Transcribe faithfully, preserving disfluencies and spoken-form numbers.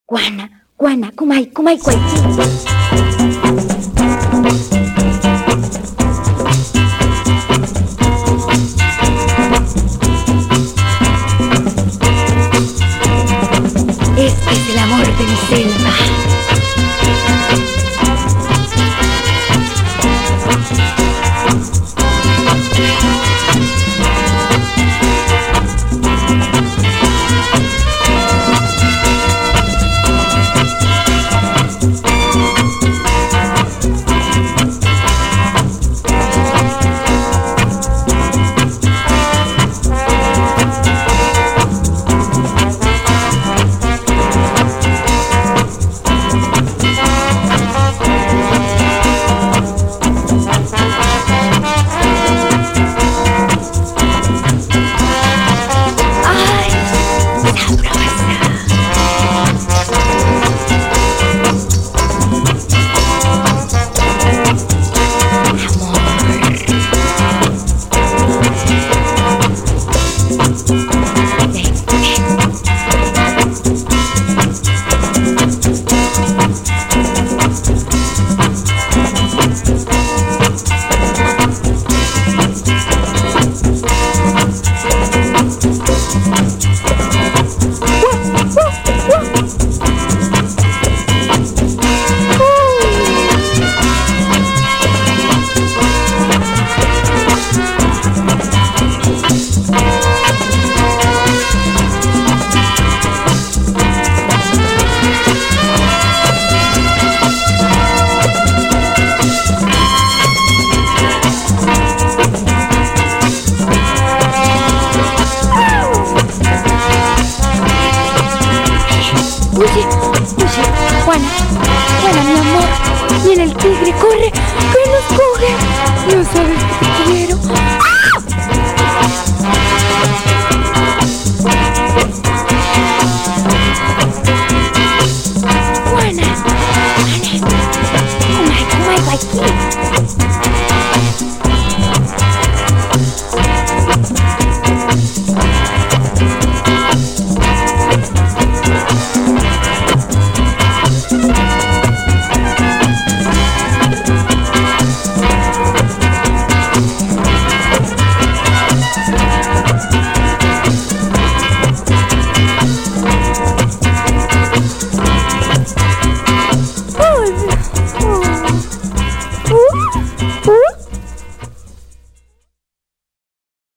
Juana, Juana, kumay, kumay, kuay. Este es el amor de mi selva. Oye, oye, Juana, Juana, mi amor, viene el tigre, corre, que nos coge. No sabes que te quiero. ¡Ah!